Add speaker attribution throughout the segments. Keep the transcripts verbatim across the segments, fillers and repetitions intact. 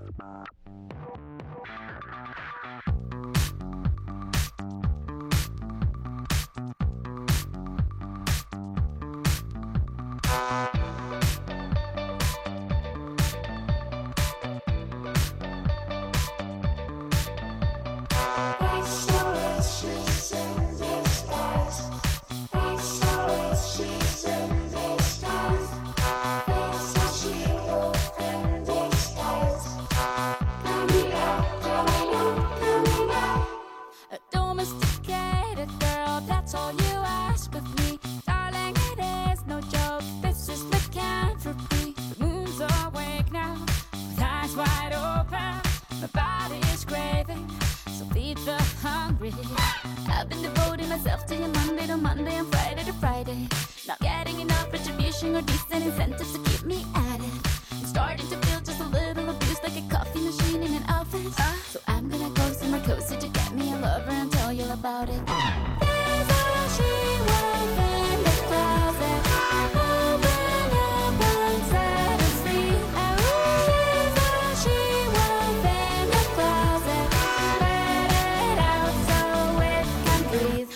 Speaker 1: A domesticated girl, that's all you ask of me. Darling, it is no joke, this is lycanthropy. The moon's awake now, with eyes wide open. My body is craving, so feed the hungry. I've been devoting myself to you Monday to Monday and Friday to Friday. Not getting enough retribution or decent incentives to keep me at it. I'm starting to feel just a little abused, like a coffee machine in an office. So I'm gonna go somewhere cozy to get me a lover and tell you about it. There's a she-wolf in the closet. Open up and set us free. There's a she-wolf in the closet. Let it out so it can breathe.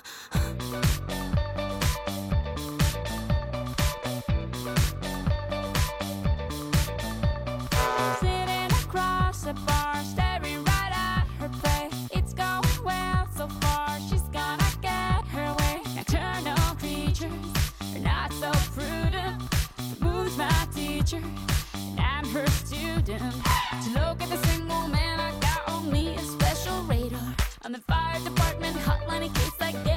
Speaker 1: Sitting across the bar, staring right at her play. It's going well so far, she's gonna get her way. Nocturnal creatures are not so prudent. The moon's my teacher, and I'm her student. To look at the single man, I got on me a special radar. I'm the fire department hotline in case I get